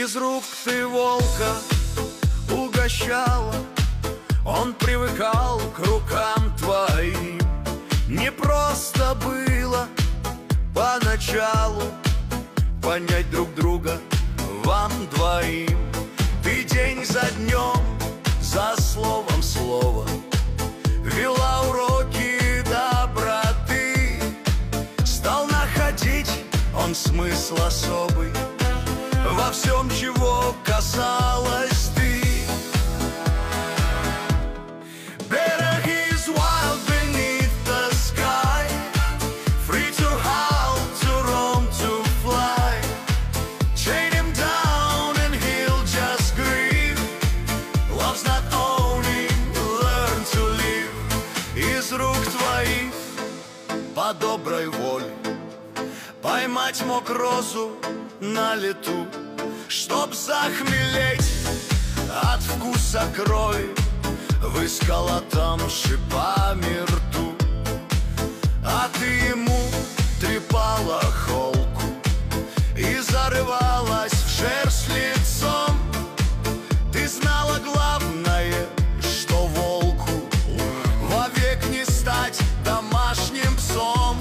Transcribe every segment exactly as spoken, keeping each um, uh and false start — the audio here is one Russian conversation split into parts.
Из рук ты волка угощала, он привыкал к рукам твоим. Не просто было поначалу понять друг друга вам двоим. Ты день за днем, за словом слово вела уроки доброты. Стал находить он смысл особый во всем, чего касалась ты. Better he's wild beneath the sky, free to howl, to roam, to fly. Chain him down and he'll just grieve. Love's not owning, learn to live. Из рук твоих по доброй воле поймать мог розу на лету, чтоб захмелеть от вкуса крови в исколотом шипами рту. А ты ему трепала холку и зарывалась в шерсть лицом. Ты знала главное, что волку вовек не стать домашним псом.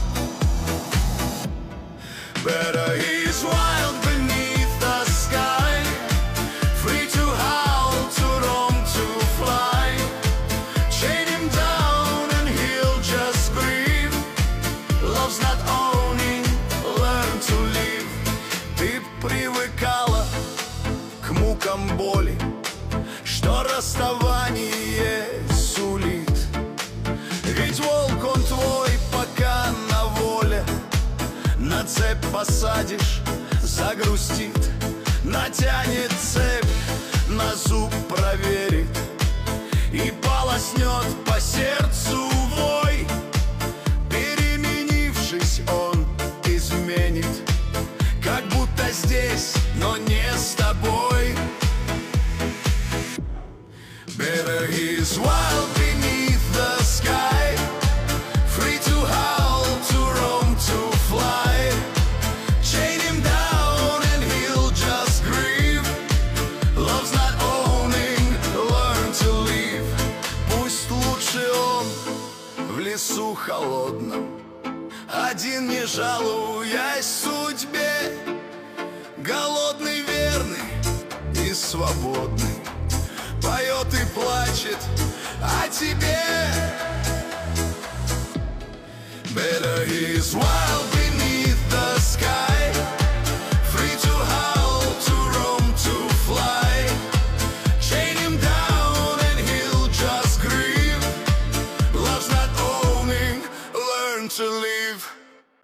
Better he's wild beneath the sky, free to howl, to roam, to fly. Chain him down and he'll just grieve. Love's not owning, learn to live. Ты привыкала к мукам боли, что расставание сулит. Ведь волк он твой пока на воле. На цепь посадишь, загрустит, натянет цепь, на зуб проверит и полоснет по сердцу вой. Переменившись, он изменит, как будто здесь, но не с тобой. Better he's wild beneath the sky, free to howl, to roam, to fly. Chain him down and he'll just grieve. Love's not owning, learn to live. Пусть лучше он в лесу холодном, один не жалуясь судьбе, голодный, верный и свободный, поет и плачет о тебе. Better he's wild beneath the sky, free to howl, to roam, to fly. Chain him down and he'll just grieve. Love's not owning, learn to live.